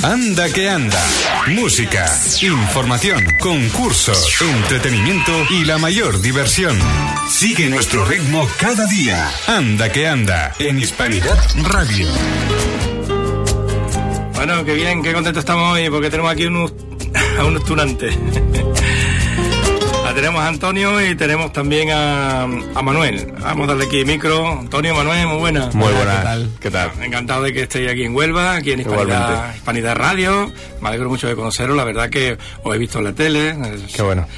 Anda que anda. Música, información, concursos, entretenimiento y la mayor diversión. Sigue nuestro ritmo cada día. Anda que anda en Hispanidad Radio. Bueno, qué bien, qué contento estamos hoy porque tenemos aquí a unos tunantes. Tenemos a Antonio y tenemos también a Manuel. Vamos a darle aquí el micro. Antonio, Manuel, muy buenas. Muy buenas. ¿Qué tal? Encantado de que estéis aquí en Huelva, aquí en Hispanidad Radio. Me alegro mucho de conoceros. La verdad que os he visto en la tele. Qué bueno.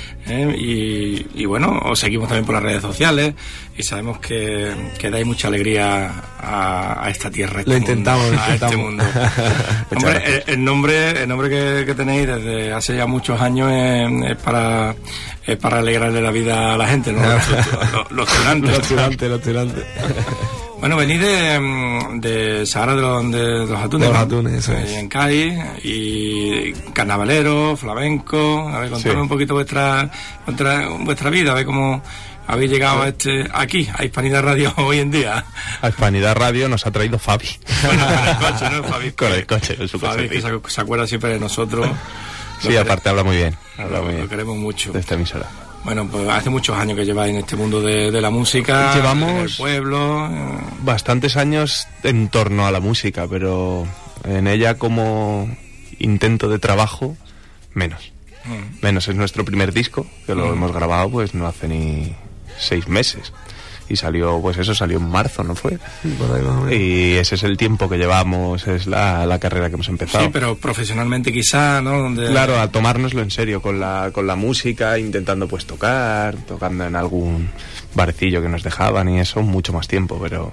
Y bueno, os seguimos también por las redes sociales y sabemos que dais mucha alegría a esta tierra. Lo intentamos. Este mundo. Hombre, el nombre que tenéis desde hace ya muchos años es para alegrarle la vida a la gente, ¿no? Los tunantes. Los tunantes. Bueno, venís de Sahara de los Atunes. Los Atunes, eso es. En Cádiz, y carnavalero, flamenco. A ver, contadme un poquito vuestra vida, a ver cómo habéis llegado aquí, a Hispanidad Radio hoy en día. A Hispanidad Radio nos ha traído Fabi. Bueno, con el coche, ¿no, Fabi? Con el coche, en su Fabi, que se acuerda siempre de nosotros. Sí, aparte habla muy bien. Lo queremos mucho. De esta emisora. Bueno, pues hace muchos años que lleváis en este mundo de la música. Llevamos en el pueblo. Bastantes años en torno a la música, pero en ella como intento de trabajo, menos. Menos. Es nuestro primer disco, que lo hemos grabado pues no hace ni 6 meses. Y salió en marzo, ¿no fue? Por ahí más o menos. Y ese es el tiempo que llevamos, es la carrera que hemos empezado. Sí, pero profesionalmente quizá, ¿no? Claro, a tomárnoslo en serio con la música, intentando pues tocando en algún barcillo que nos dejaban y eso, mucho más tiempo, pero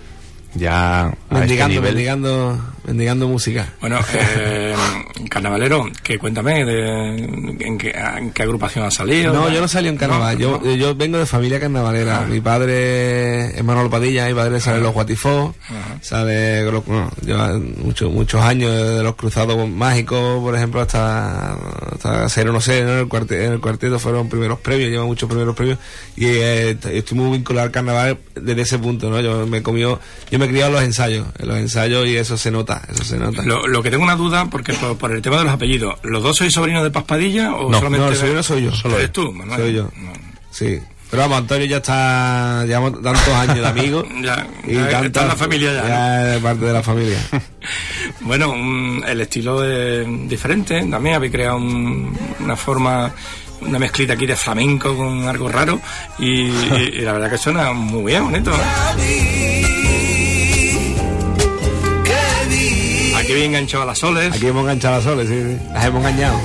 ya mendigando música. Bueno, carnavalero, cuéntame en qué agrupación has salido. No, yo no salí en carnaval. Yo vengo de familia carnavalera. Mi padre es Manolo Padilla, mi padre sale Los Guatifós, sale lleva muchos años de los Cruzados Mágicos, por ejemplo, hasta Cero no sé, ¿no? En el cuarteto fueron primeros premios, lleva muchos primeros premios y estoy muy vinculado al carnaval desde ese punto, ¿no? Yo me he criado en los ensayos y eso se nota. Lo que tengo una duda, porque por el tema de los apellidos, ¿los dos sois sobrinos de Paz Padilla o no, solamente? No, el sobrino soy yo. ¿Solo eres tú, Manuel? Soy yo. No. Sí. Pero vamos, Antonio ya llevamos tantos años de amigos. ya está en la familia ya es parte de la familia. Bueno, el estilo es diferente. También habéis creado una mezclita aquí de flamenco con algo raro y la verdad que suena muy bien, bonito. Aquí bien enganchado a las soles. Aquí hemos enganchado a las soles, sí. Las hemos engañado.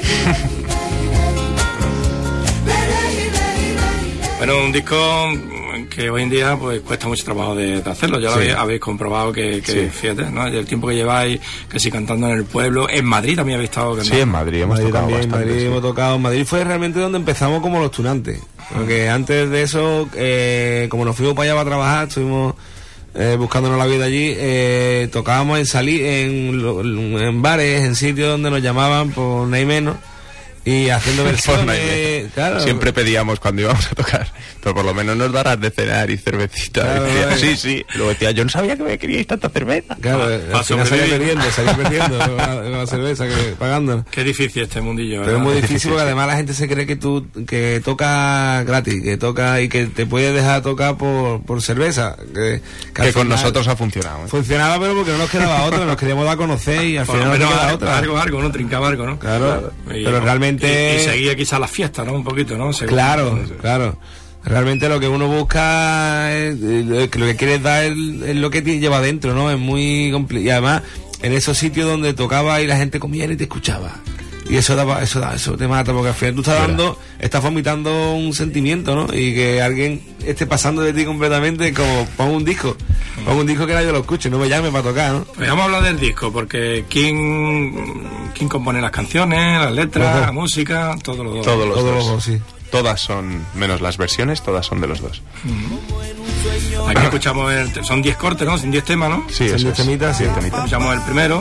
Bueno, un disco que hoy en día pues cuesta mucho trabajo de hacerlo. Ya lo habéis comprobado que sí. Fíjate, ¿no? El tiempo que lleváis, que si cantando en el pueblo. En Madrid también habéis estado cantando. Sí, en Madrid hemos tocado bastante. Hemos tocado. En Madrid fue realmente donde empezamos como los tunantes. Porque antes de eso, como nos fuimos para allá para trabajar, estuvimos buscándonos la vida allí, tocábamos en bares, en sitios donde nos llamaban por nada y menos. Y haciendo versiones, claro. Siempre pedíamos cuando íbamos a tocar, pero por lo menos nos darás de cenar y cervecita. Claro, decía, sí. Luego decía, yo no sabía que me queríais tanta cerveza. Claro, al final salía perdiendo la cerveza, pagando. Qué difícil este mundillo, ¿verdad? Pero es muy difícil porque además la gente se cree que toca gratis, que toca y que te puedes dejar tocar por cerveza. Que con nosotros ha funcionado. Funcionaba, pero porque no nos quedaba otra, nos queríamos dar a conocer y al final no quedaba otra. Algo, ¿no? Trincaba algo, ¿no? Claro. Pero realmente... Y seguía quizás las fiestas, ¿no? Un poquito, ¿no? Claro. Realmente lo que uno busca es, lo que quieres dar es lo que te lleva adentro, ¿no? Es muy complicado. Y además, en esos sitios donde tocaba y la gente comía y te escuchaba. Y eso te mata, porque al final tú estás vomitando un sentimiento, ¿no? Y que alguien esté pasando de ti completamente, como pongo un disco que nadie lo escuche, no me llame para tocar, ¿no? Pues vamos a hablar del disco, porque ¿quién compone las canciones, las letras, la música? Todos los dos. Sí. Todas son, menos las versiones, todas son de los dos. Aquí escuchamos, son 10 cortes, ¿no? Sin 10 temas, ¿no? Sí, son 10 temitas, sí. Escuchamos el primero.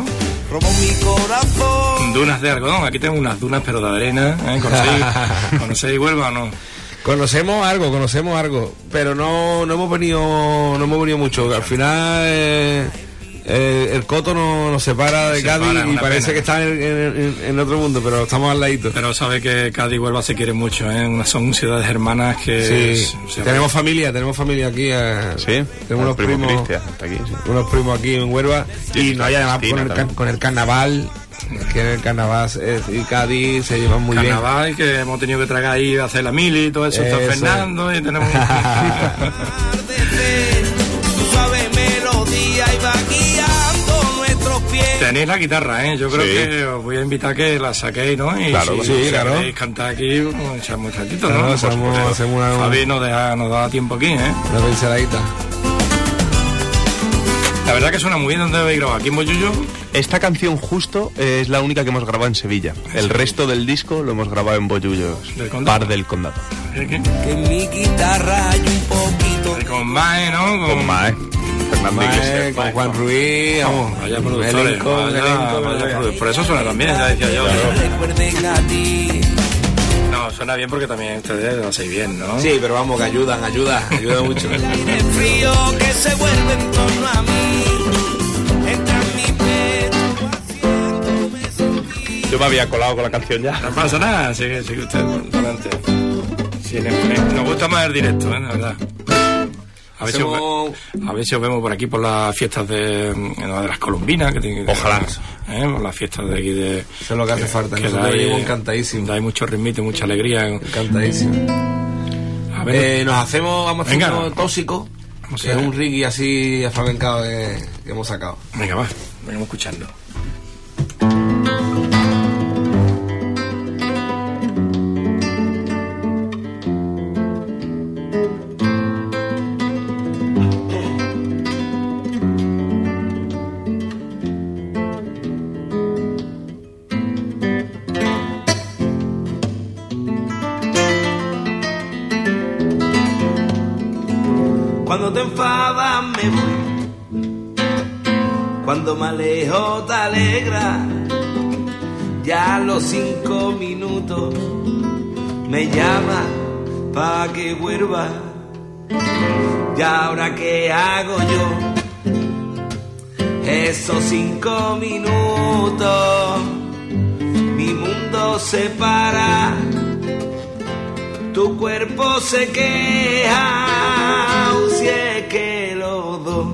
Dunas de algodón. Aquí tengo unas dunas, pero de arena. ¿Conocéis Huelva o no? Conocemos algo, pero no hemos venido mucho. Al final El Coto nos separa de Cádiz y parece que está en otro mundo, pero estamos al ladito. Pero sabe que Cádiz y Huelva se quieren mucho, ¿eh? Son ciudades hermanas que... Sí, tenemos familia aquí. Sí, tenemos unos primos Cristian, está aquí, sí. Unos primos aquí en Huelva. Y no hay además con el carnaval... Que en el carnaval y Cádiz se llevan muy bien. Carnaval que hemos tenido que tragar ahí a hacer la mili y todo eso. Está Fernando y tenemos... Tenéis la guitarra, ¿eh? Yo creo que os voy a invitar a que la saquéis, ¿no? Y claro, si queréis cantar aquí, echamos un ratito, ¿no? Claro, hacemos una... Fabi nos da tiempo aquí, ¿eh? Una pinceladita. La verdad que suena muy bien. ¿Dónde habéis grabado? ¿Aquí en Bollullo? Esta canción justo es la única que hemos grabado en Sevilla. El resto del disco lo hemos grabado en Bollullo, Par del Condado. ¿Qué? Que en mi guitarra hay un poquito... Con Mae, ¿no? Con Mae. Fernando Iglesias. Con Juan Ruiz, vamos. Vaya productores. Vaya, por eso suena también, ya decía yo. Recuerden a ti. No, suena bien porque también ustedes lo hacéis bien, ¿no? Sí, pero vamos, que ayuda mucho. El aire frío que se vuelve en torno a mí. Entra en mi pecho haciéndome sentir. Yo me había colado con la canción ya. No pasa nada, sigue usted adelante. Sí, nos gusta más el directo, la verdad. A ver si os vemos por aquí por las fiestas de las Columbinas. Ojalá. Por las fiestas de aquí de... Eso es lo que hace falta. Nosotros venimos encantadísimos. Hay mucho ritmito, mucha alegría. Encantadísimos. Vamos a hacer Tóxico, que es un reggae así aflamencado que hemos sacado. Venga, vamos escuchando. Cuando te enfadas me voy, cuando me alejo te alegra, ya a los 5 minutos me llama pa' que vuelva. Y ahora qué hago yo, esos 5 minutos, mi mundo se para, tu cuerpo se queja. Si es que los dos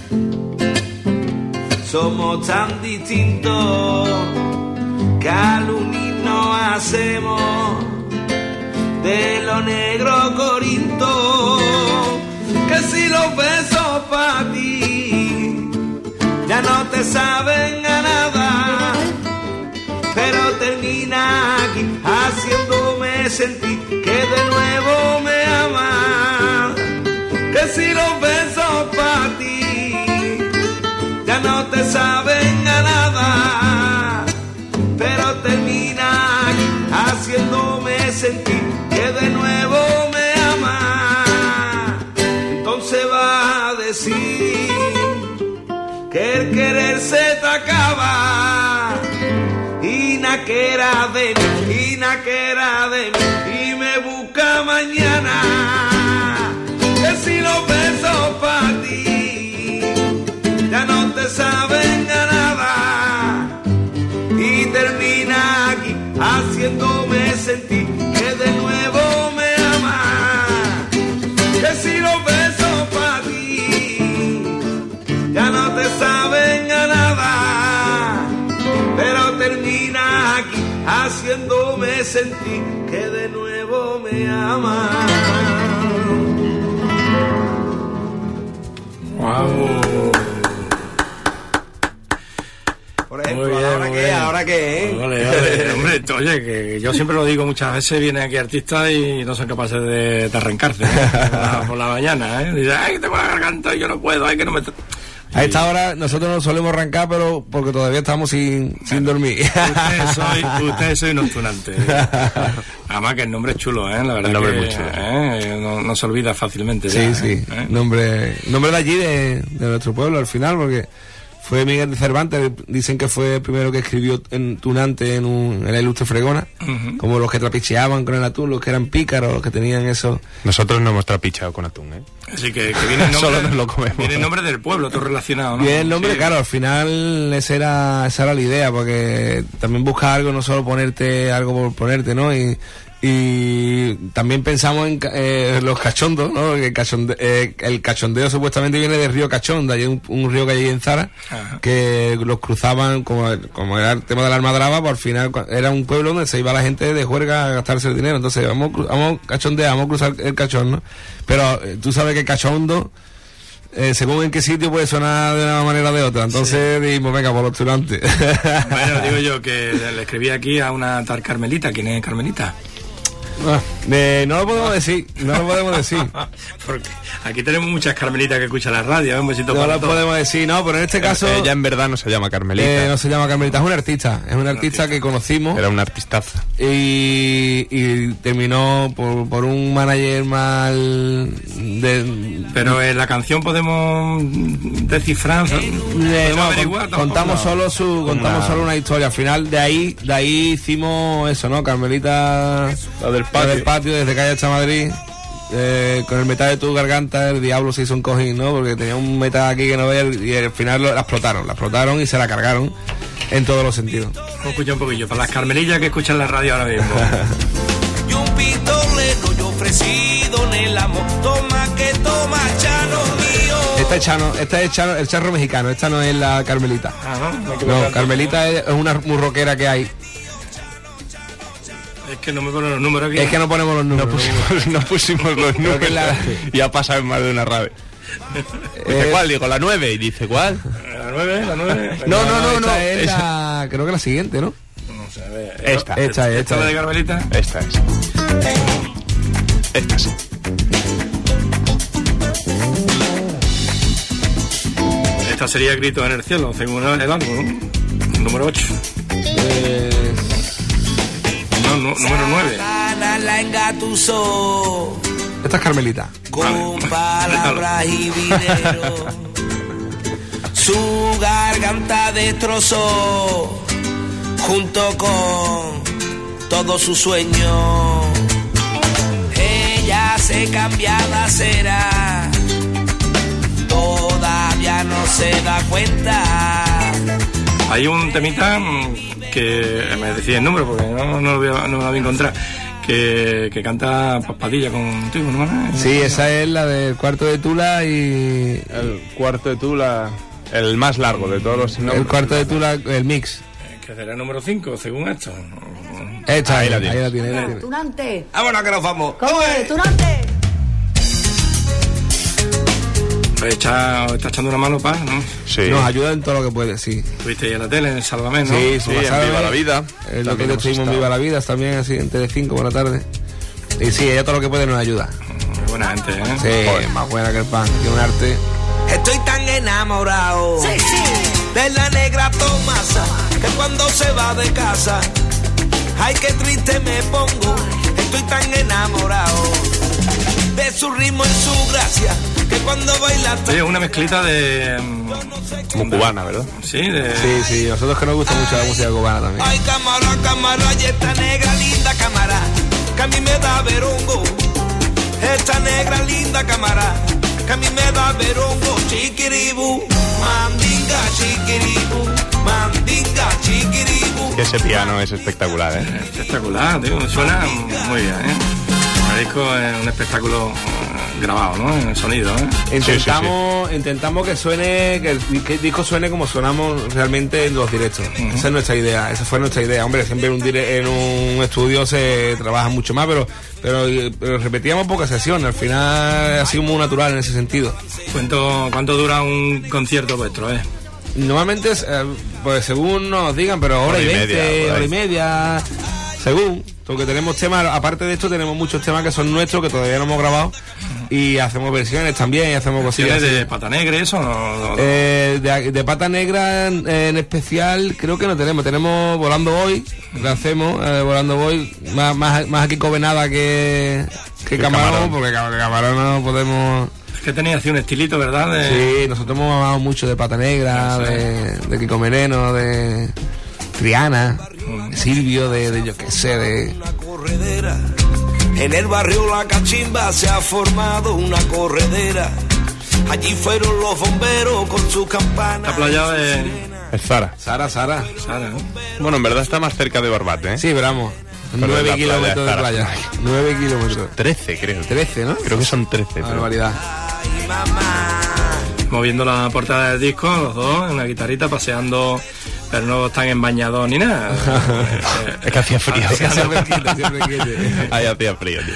somos tan distintos que al unirnos hacemos de lo negro Corinto. Que si los besos para ti ya no te saben a nada, pero termina aquí haciéndome sentir que de nuevo me amas. Que si los besos para ti ya no te saben a nada, pero termina aquí haciéndome sentir que de nuevo me amas. Entonces vas a decir que el querer se te acaba y na que era de mí y me busca mañana. Que si los besos para ti ya no te saben a nada y termina aquí haciéndome sentir que de nuevo me amas. Que si los besos para ti ya no te saben a nada, pero termina aquí haciéndome sentir que de nuevo me amas. Wow. Por ejemplo, ¿ahora qué? Vale. Hombre, oye, que yo siempre lo digo muchas veces, vienen aquí artistas y no son capaces de arrancarse por la mañana, ¿eh? Dicen, ay, tengo la garganta y yo no puedo, ay, que no me... A esta hora nosotros no solemos arrancar, pero porque todavía estamos sin dormir. Ustedes soy nocturnante. Además que el nombre es chulo, la verdad. El nombre que, es muy chulo. No se olvida fácilmente. Sí, sí. Nombre de allí, de nuestro pueblo, al final, porque fue Miguel de Cervantes. Dicen que fue el primero que escribió en tunante en la Ilustre Fregona, como los que trapicheaban con el atún, los que eran pícaros, los que tenían eso. Nosotros no hemos trapicheado con atún, ¿eh? Así que viene el nombre, solo nos lo comemos. Viene el nombre del pueblo, todo relacionado, ¿no? Viene el nombre, claro, al final esa era la idea, porque también buscar algo, no solo ponerte algo por ponerte, ¿no? Y también pensamos en los cachondos, ¿no? El cachondeo supuestamente viene del río Cachonda, hay un río que hay en Zara, que los cruzaban, como era el tema de la almadraba, pues al final era un pueblo donde se iba la gente de juerga a gastarse el dinero. Entonces vamos a cachondear, vamos a cruzar el cachón, ¿no? Pero tú sabes que cachondo, según en qué sitio puede sonar de una manera o de otra. Entonces dijimos, venga, por los turantes. Bueno, digo yo que le escribí aquí a una tal Carmelita. ¿Quién es Carmelita? No lo podemos decir, Porque aquí tenemos muchas Carmelitas que escuchan la radio. Un besito no para lo todos. podemos decir, no, pero en este caso Ella en verdad no se llama Carmelita. no se llama Carmelita, es una artista que conocimos. Era una artistaza. Y terminó por un manager mal Pero en la canción podemos descifrar, podemos averiguar. Contamos solo una historia. Al final de ahí hicimos eso, ¿no? Carmelita, La del patio desde calle hasta Madrid. Con el metal de tu garganta el diablo se hizo un cojín, ¿no? Porque tenía un metal aquí que no veía y al final la explotaron y se la cargaron en todos los sentidos. Vamos a escuchar un poquillo para las Carmelillas que escuchan la radio ahora mismo. Y un pistolero yo ofrecido en el amor, toma que toma, Chano mío. Esta es Chano, el charro mexicano, esta no es la Carmelita. No, Carmelita es una muy rockera que hay. Es que no me ponen los números aquí. Es que no ponemos los números. No pusimos los números y ha pasado en más de una radio. Dice, ¿cuál? Digo, la 9. Y dice, ¿cuál? La 9. No. Es creo que la siguiente, ¿no? No sé, a ver. Esta ¿Esta es la de Carmelita? Esta es. Esta sí. Esta sería Gritos en el cielo, según el álbum, ¿no? Número 8. Número 9. La engatusó Esta es Carmelita. con palabras y dinero. Su garganta destrozó junto con todos sus sueños. Ella se cambia la cera, todavía no se da cuenta. Hay un temita que me decía el número porque no lo voy a encontrar, que canta Padilla contigo, ¿no? Sí, esa es la del Cuarto de Tula y... El Cuarto de Tula, el más largo de todos los... El Cuarto de Tula, el mix. Que será el número 5, según esto. Esta, ahí la tiene. Tunante. Vámonos que nos vamos. ¿Cómo es? Tunante. Pues está echando una mano para, ¿no? Sí. Nos ayuda en todo lo que puede, sí. Estuviste ahí en la tele, en el Sálvame, ¿no? Sí, Sí, en Viva la Vida. Lo que También estuvimos en hemos Viva la Vida, también así en Telecinco por la tarde. Y sí, ella todo lo que puede nos ayuda. Muy buena gente, ¿eh? Sí, Joder. más buena que el pan, tiene un arte. Estoy tan enamorado Sí, sí. de la negra Tomasa, que cuando se va de casa, ay, qué triste me pongo. Estoy tan enamorado de su ritmo y su gracia, que cuando baila... Oye, una mezclita de... Como cubana, ¿verdad? Sí, de... Sí, nosotros que nos gusta mucho la música cubana también. Ay, cámara, y esta negra linda cámara, que a mí me da verongo. Esta negra linda cámara, que a mí me da verongo. Chiquiribu, mandinga, chiquiribu. Que ese piano es espectacular, ¿eh? Espectacular, tío. Suena muy bien, ¿eh? El disco es un espectáculo grabado, ¿no? En el sonido, ¿eh? Intentamos que suene, que el disco suene como sonamos realmente en los directos. Esa es nuestra idea, esa fue nuestra idea. Hombre, siempre en un estudio se trabaja mucho más, pero repetíamos pocas sesiones. Al final ha sido muy natural en ese sentido. ¿Cuánto dura un concierto vuestro, Normalmente es, pues según nos digan, pero hora y 20, hora y media, según. Porque tenemos temas, aparte de esto, tenemos muchos temas que son nuestros, que todavía no hemos grabado, y hacemos versiones también, y hacemos cosillas. ¿De Pata Negra eso? ¿No? De Pata Negra en especial, creo que no tenemos. Tenemos Volando Hoy, lo hacemos, Volando Hoy, más aquí Covenada que Camarón, porque Camarón no podemos... Que tenía así un estilito, ¿verdad? Sí, nosotros hemos amado mucho de Pata Negra, de Kiko Mereno, de Triana, de Silvio, de yo qué sé, de... En el barrio La Cachimba se ha formado una corredera. Allí fueron los bomberos con sus campanas. La playa de... Es Zara. Sara. ¿no? Bueno, en verdad está más cerca de Barbate, ¿eh? Sí, pero vamos, 9 kilómetros de playa. 9 kilómetros. 13, creo. 13, ¿no? Creo que son 13. Barbaridad. Moviendo la portada del disco, los dos, en una guitarrita, paseando, pero no están embañados ni nada. Es que hacía frío. Siempre quite. Ahí hacía frío, tío.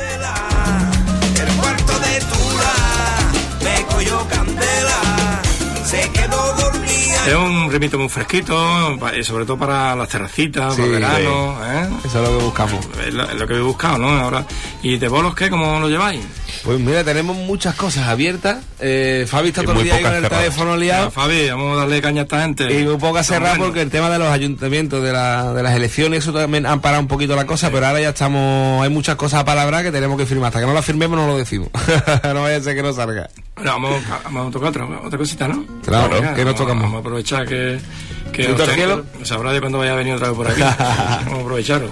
El cuarto de Tula me cogió candela, se quedó dormida. Es un ritmito muy fresquito, y sobre todo para las terracitas, para el verano, ¿eh? Eso es lo que buscamos. Es lo que he buscado, ¿no? Ahora, ¿y de bolos qué? ¿Cómo lo lleváis? Pues mira, tenemos muchas cosas abiertas. Fabi está Y todo el muy día ahí con pocas el cerradas. teléfono liado. Fabi, vamos a darle caña a esta gente. Y muy poca cerrada porque el tema de los ayuntamientos, de las elecciones, eso también han parado un poquito la cosa, pero ahora ya estamos, hay muchas cosas a palabrar que tenemos que firmar. Hasta que no las firmemos no lo decimos. No vaya a ser que no salga. Bueno, vamos a tocar otra cosita, ¿no? Claro, Venga, que nos tocamos. Vamos a aprovechar que ¿Fruto al cielo? sabrá de cuándo vaya a venir otra vez por aquí. Vamos a aprovecharlo.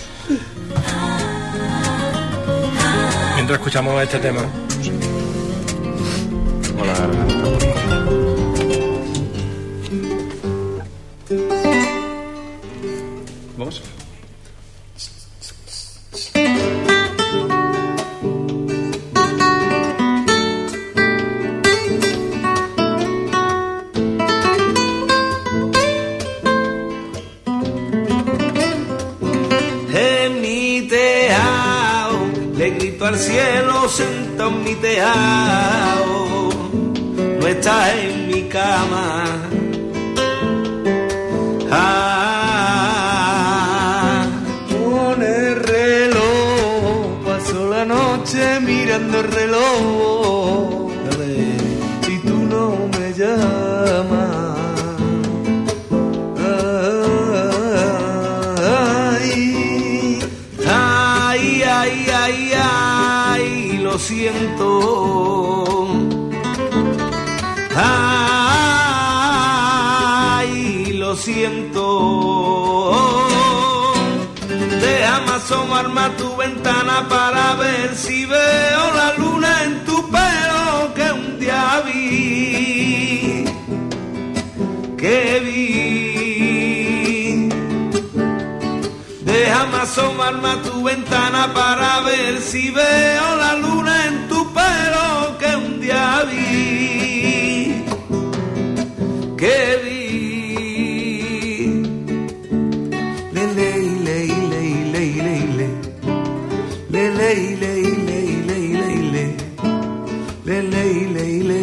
Mientras escuchamos este tema. Vamos. En mi tejado le grito al cielo, sentado en mi tejado, no estás en mi cama. Con el reloj paso la noche mirando el reloj, a ver si tú no me llamas. Ay, lo siento. Ay, lo siento. Déjame asomarme a tu ventana para ver si veo la luna en tu pelo que un día vi. Que vi. Déjame asomarme a tu ventana para ver si veo la luna en tu pelo que un día vi. Que vi. Le le le le le le le le le le le le.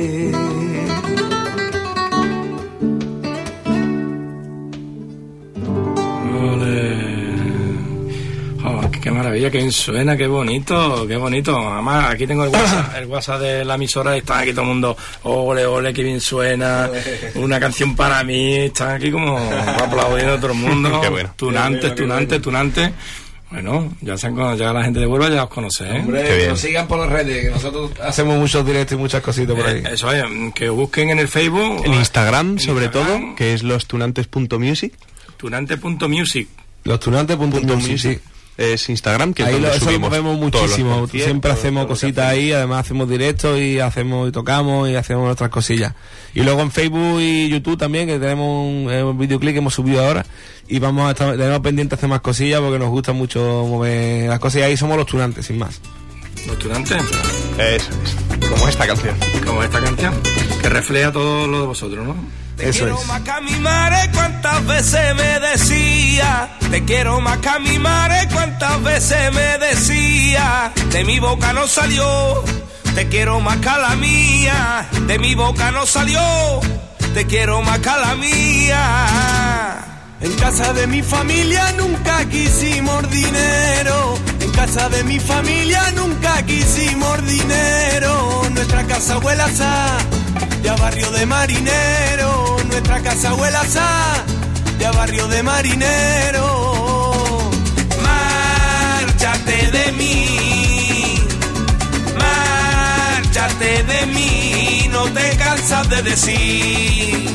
Qué maravilla, qué bien suena, qué bonito, qué bonito. Además, aquí tengo el WhatsApp de la emisora y están aquí todo el mundo, ole, ole, qué bien suena, una canción para mí, están aquí como aplaudiendo a todo el mundo. Qué bueno. Tunante. Bueno, ya la gente de Huelva ya os conoce, ¿eh? Hombre, que nos sigan por las redes, que nosotros hacemos muchos directos y muchas cositas por ahí. Eso es, que busquen en el Facebook. En Instagram, sobre todo, que es lostunantes.music. Tunante.music. Lostunantes.music, sí. Es Instagram, que es ahí donde eso subimos lo vemos todos los muchísimo. conciertos, Siempre hacemos todo lo que cositas ahí, además hacemos directos y tocamos y hacemos nuestras cosillas. Y luego en Facebook y YouTube también, que tenemos un videoclip que hemos subido ahora, y tenemos pendiente hacer más cosillas porque nos gusta mucho mover las cosas, y ahí somos los tunantes, sin más. Los tunantes. Eso es, como esta canción. Como esta canción, que refleja todo lo de vosotros, ¿no? Te Eso quiero es. más que a mi madre, cuántas veces me decía. Te quiero más que a mi madre, cuántas veces me decía. De mi boca no salió. Te quiero más que a la mía. De mi boca no salió. Te quiero más que a la mía. En casa de mi familia nunca quisimos dinero. En casa de mi familia nunca quisimos dinero. Nuestra casa huele a sal, de a barrio de marinero. Nuestra casa huele a sal, de a barrio de marinero. Márchate de mí, márchate de mí no te cansas de decir.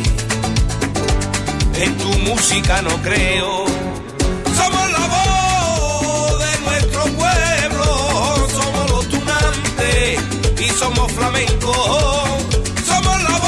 En tu música no creo. Somos la voz de nuestro pueblo, somos los tunantes y somos flamencos. Somos la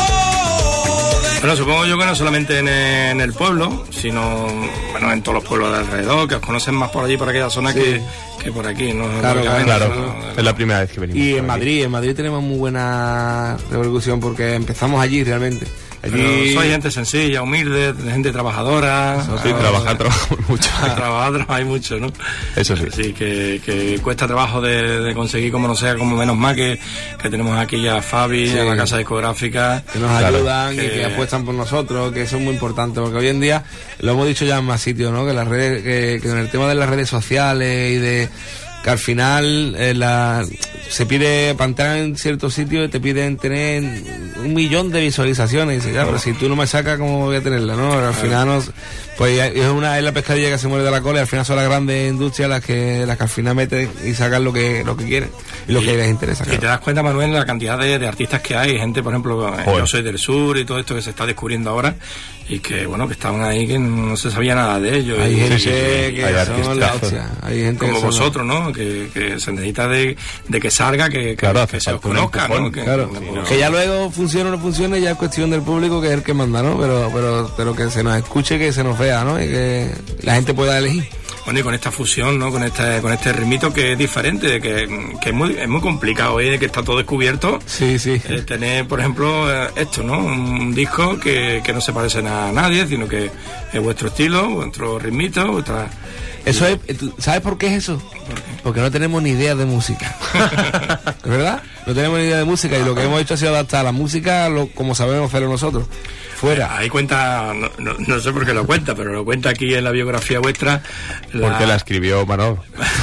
voz de... Bueno, supongo yo que no solamente en el pueblo, sino bueno, en todos los pueblos de alrededor, que os conocen más por allí, por aquella zona, sí, que por aquí, ¿no? Claro. Es la primera vez que venimos. Y en Madrid tenemos muy buena repercusión porque empezamos allí realmente. Allí... Soy gente sencilla, humilde, gente trabajadora. Sí, trabajamos mucho. Trabajar mucho, ¿no? Eso sí. Sí, que cuesta trabajo de conseguir, como no sea, como menos más que tenemos aquí a Fabi, sí, a la casa discográfica. Que nos ayudan y que apuestan por nosotros, que eso es muy importante, porque hoy en día, lo hemos dicho ya en más sitios, ¿no? Que las redes, que en el tema de las redes sociales y de... que al final se pide, para entrar en ciertos sitios te piden tener 1 millón de visualizaciones, y dice, ya, pero si tú no me sacas, ¿cómo voy a tenerla? ¿No? Al final pues es la pescadilla que se muere de la cola, y al final son las grandes industrias las que al final meten y sacan lo que quieren y lo que les interesa. Y te das cuenta, Manuel, la cantidad de artistas que hay, gente, por ejemplo, Yo Soy del Sur y todo esto que se está descubriendo ahora, y que bueno, que estaban ahí, que no se sabía nada de ellos. Hay gente que son la hostia. Hay gente como vosotros, ¿no? Que se necesita de que salga, que se os conozca, ¿no? Que ya luego funcione o no funcione, ya es cuestión del público, que es el que manda, ¿no? Pero que se nos escuche, que se nos vea, ¿no? Y que la gente pueda elegir. Bueno, y con esta fusión, ¿no? Con este ritmito que es diferente, que es muy complicado, ¿eh? Que está todo descubierto. Sí. Tener, por ejemplo, esto, ¿no? Un disco que no se parece a nadie, sino que es vuestro estilo, vuestro ritmito, vuestra... Eso es, ¿sabes por qué es eso? ¿Por qué? Porque no tenemos ni idea de música. ¿Verdad? No tenemos ni idea de música, y lo que hemos hecho ha sido adaptar la música como sabemos hacerlo nosotros. Fuera. Ahí cuenta, no sé por qué lo cuenta, pero lo cuenta aquí en la biografía vuestra. Porque la escribió Manolo.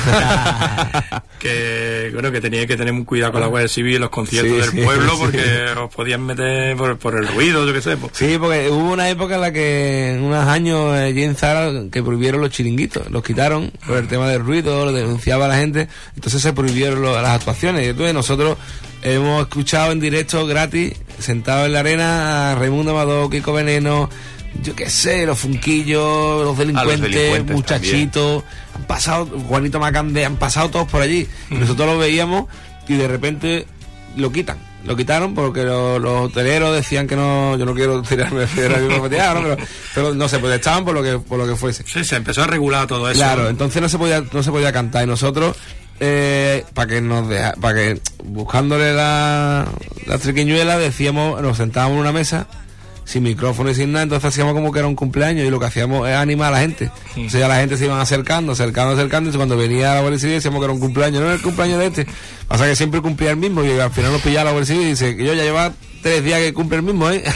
Que bueno, que tenía que tener un cuidado con la Guardia Civil y los conciertos del pueblo, porque os podían meter por el ruido, yo qué sé. Sí, porque hubo una época en la que, en unos años, allí en Zara, que prohibieron los chiringuitos, los quitaron por el tema del ruido, lo denunciaba la gente, entonces se prohibieron las actuaciones, y entonces nosotros hemos escuchado en directo gratis, sentado en la arena, a Raimundo Amador, Kiko Veneno, yo qué sé, los Funquillos, los delincuentes Muchachitos, también. Han pasado, Juanito Macande, han pasado todos por allí. Y nosotros lo veíamos y de repente lo quitaron porque los hoteleros decían que no, yo no quiero tirarme ¿no? pero no se protestaban por lo que fuese. Sí, se empezó a regular todo eso. Claro, entonces no se podía cantar, y nosotros para que buscándole la triquiñuela, decíamos, nos sentábamos en una mesa sin micrófono y sin nada, entonces hacíamos como que era un cumpleaños, y lo que hacíamos es animar a la gente. Entonces ya la gente se iban acercando, y cuando venía la Guardia Civil decíamos que era un cumpleaños, no era el cumpleaños de este. Pasa que siempre cumplía el mismo, y al final nos pillaba la Guardia Civil y dice que yo ya llevaba 3 días que cumple el mismo, ¿eh?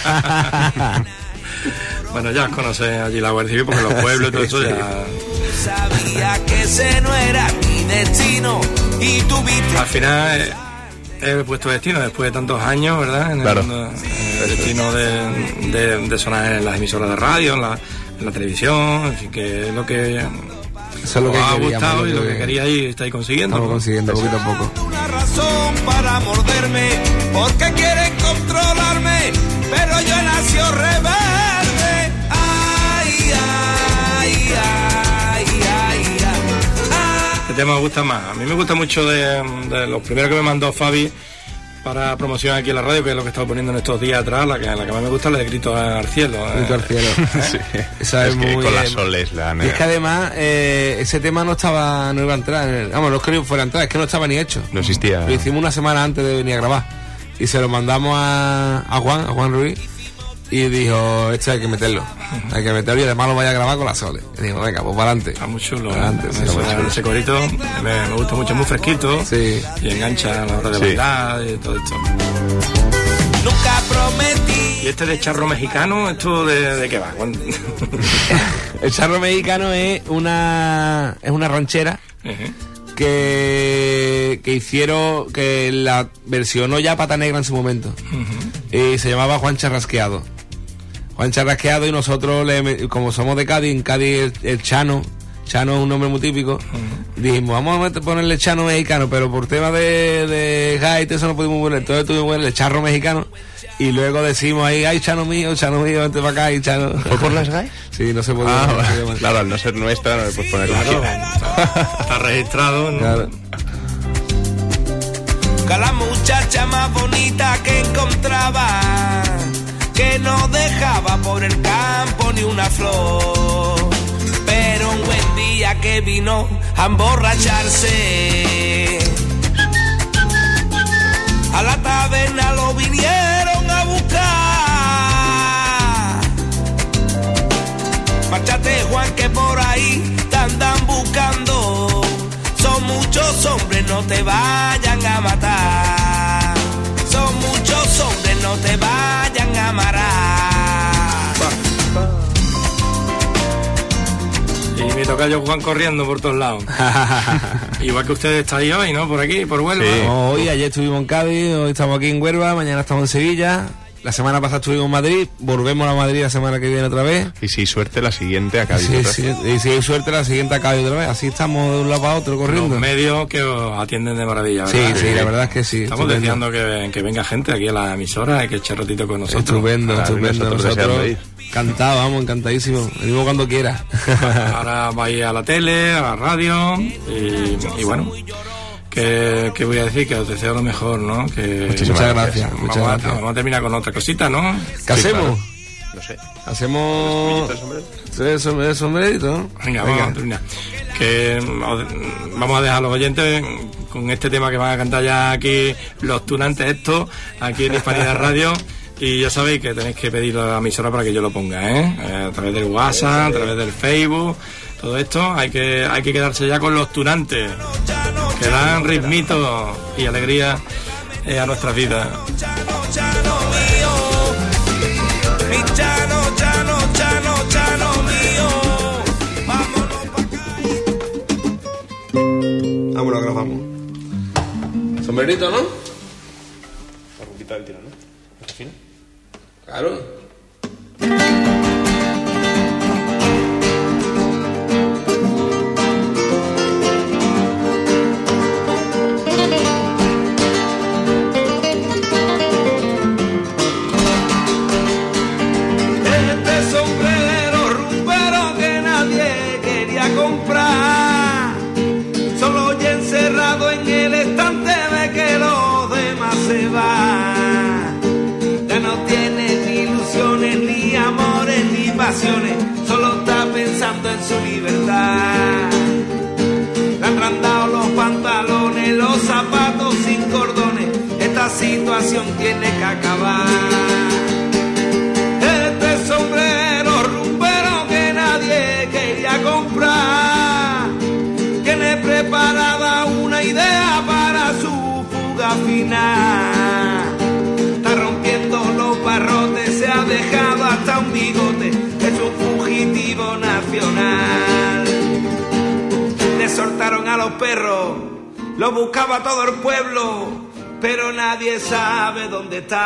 Bueno, ya os conocéis allí la Guardia Civil, porque los pueblos y todo eso ya... Sabía que ese no era mi destino y tuviste... Al final es vuestro destino, después de tantos años, ¿verdad? El destino de sonar en las emisoras de radio, en la televisión, así que es lo que... Eso es lo que os ha gustado y lo que queríais y estáis consiguiendo. Estamos consiguiendo poquito a poco. Una razón para morderme, porque quieren controlarme, pero yo he nacido rebelde. ¿Qué tema os gusta más? A mí me gusta mucho de los primeros que me mandó Fabi para promoción aquí en la radio, que es lo que he estado poniendo en estos días atrás. La que más me gusta es la de Grito al Cielo. Grito al Cielo. Sí. Esa es muy... con las soles, y es que además ese tema no iba a entrar. Vamos, no es que no fuera a entrar, es que no estaba ni hecho. No existía. Lo hicimos una semana antes de venir a grabar. Y se lo mandamos a Juan Ruiz. Y dijo, hay que meterlo. Hay que meterlo, y además lo vaya a grabar con las soles. Y digo, venga, pues para adelante. Está muy chulo. Ese corito me gusta mucho, muy fresquito. Sí. Y engancha a la hora de bailar y todo esto. Nunca prometí. ¿Y este de charro mexicano, esto de qué va? El charro mexicano es una ranchera que hicieron, que la versionó ya Pata Negra en su momento. Y se llamaba Juan Charrasqueado. Juan Charrasqueado, y nosotros, como somos de Cádiz, en Cádiz el Chano Chano es un nombre muy típico. Dijimos, vamos a ponerle Chano mexicano, pero por tema de gaita eso no pudimos poner, entonces tuvimos que ponerle Charro mexicano. Y luego decimos ahí, ay, Chano mío, vente para acá y Chano. ¿Fue por las GAE? Sí, no se podía. Vale. Claro, al no ser nuestra no le puedes poner Claro, está registrado, ¿no? Claro. A la muchacha más bonita que encontraba, que no dejaba por el campo ni una flor, pero un buen día que vino a emborracharse, a la taberna lo vinieron a buscar. Márchate, Juan, que por ahí te andan buscando, son muchos hombres, no te vayan a matar. Son muchos hombres, no te vayan a amarrar. Y mi tocayo Juan corriendo por todos lados. Igual que ustedes estáis hoy, ¿no? Por aquí, por Huelva. Sí. Hoy, ayer estuvimos en Cádiz, hoy estamos aquí en Huelva, mañana estamos en Sevilla. La semana pasada estuvimos en Madrid, volvemos a Madrid la semana que viene otra vez. Y si suerte la siguiente a Cádiz. Sí, y si hay suerte la siguiente a Cádiz otra vez. Así estamos de un lado para otro corriendo. Los medios que os atienden de maravilla, Sí, ¿verdad? sí, la verdad es que sí. Estamos estupendo. deseando que venga gente aquí a la emisora y que eche ratito con nosotros. Estupendo, Claro, estupendo. nosotros deseando ir. Encantados, vamos, encantadísimos. Venimos cuando quiera. Ahora vais a la tele, a la radio y bueno, que voy a decir que os deseo lo mejor, ¿no? Que Muchas gracias. Muchas gracias. Vamos a terminar con otra cosita, ¿no? ¿Qué hacemos? No sé. Hacemos el sombrerito, ¿no? Venga, vamos a terminar. Que vamos a dejar a los oyentes con este tema que van a cantar ya aquí los tunantes estos, aquí en Hispanidad Radio. Y ya sabéis que tenéis que pedirlo a la emisora para que yo lo ponga, ¿eh? A través del WhatsApp, a través del Facebook, todo esto. Hay que quedarse ya con los tunantes, que dan ritmito y alegría a nuestras vidas. Chano mío, mi Chano, Chano, Chano, Chano mío, vámonos pa' acá. Vámonos, grabamos. Sombrerito, ¿no? La ruquita del tirón, ¿no? ¿Está fino? Claro. Este sombrero rumbero que nadie quería comprar, solo ya encerrado en el estante ve que los demás se van. Ya no tiene ni ilusiones, ni amores, ni pasiones, solo está pensando en su libertad. Le han randado los pantalones, los zapatos sin cordones, esta situación tiene que acabar. Este sombrero rumbero que nadie quería comprar, tiene preparada una idea para su fuga final. Está rompiendo los barrotes, se ha dejado hasta un bigote, es un fugitivo nacional. Le soltaron a los perros, lo buscaba todo el pueblo, pero nadie sabe dónde está.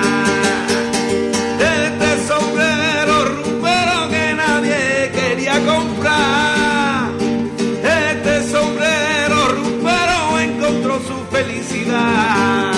Este sombrero rumbero que nadie quería comprar, este sombrero rumbero encontró su felicidad.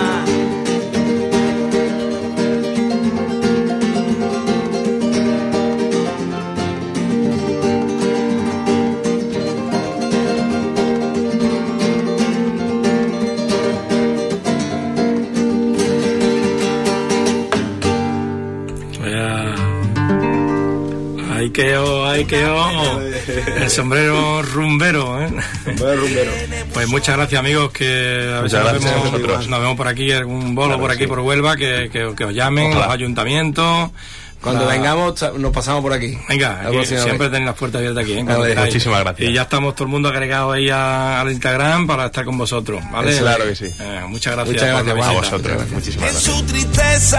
Ay, que el sombrero rumbero, ¿eh? Pues muchas gracias, amigos, que a ver si nos vemos por aquí, algún bolo claro, por aquí, sí. Por Huelva, que os llamen, ojalá. Los ayuntamientos. Cuando vengamos, nos pasamos por aquí. Venga, aquí siempre tenéis las puertas abiertas aquí, ¿eh? Muchísimas gracias. Y ya estamos todo el mundo agregado ahí al Instagram para estar con vosotros, ¿vale? Claro que sí. Muchas gracias. Muchas gracias a vosotros. Muchísimas gracias. En su tristeza,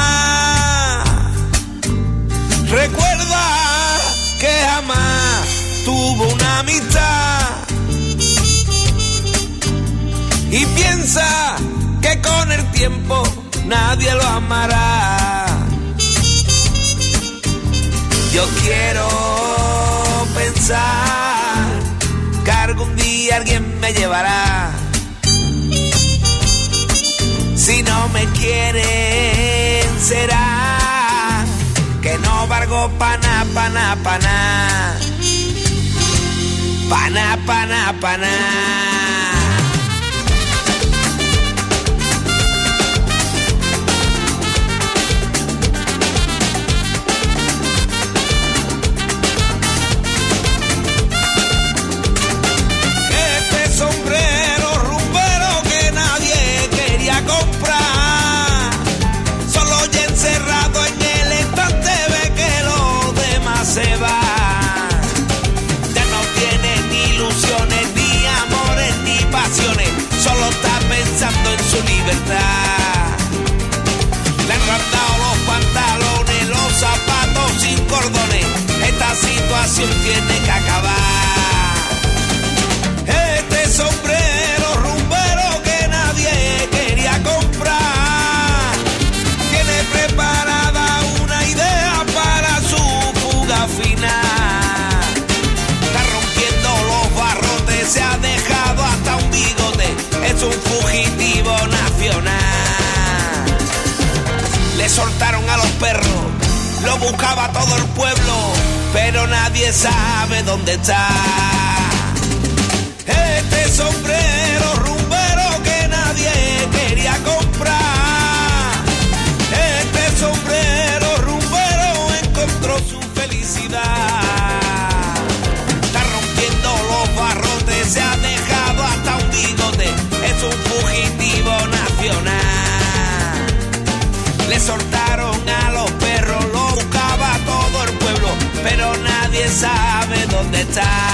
recuerda que jamás tuvo una amistad y piensa que con el tiempo nadie lo amará. Yo quiero pensar pensar que algún día alguien me llevará. Si no me quieren será que no valgo pana, pana, pana, pana, pana, pana. Se va, ya no tiene ni ilusiones, ni amores, ni pasiones, solo está pensando en su libertad. Le han rasgado los pantalones, los zapatos sin cordones, esta situación tiene que acabar. Este sombrero rumbero que nadie quería comprar, tiene preparada una idea para su final. Está rompiendo los barrotes, se ha dejado hasta un bigote, es un fugitivo nacional. Le soltaron a los perros, lo buscaba todo el pueblo, pero nadie sabe dónde está. Este sombrero rumbero que nadie quería comprar, este sombrero rumbero encontró su felicidad. Está rompiendo los barrotes, se ha dejado hasta un bigote, es un fugitivo nacional. Le soltaron a los perros, lo buscaba todo el pueblo, pero nadie sabe dónde está.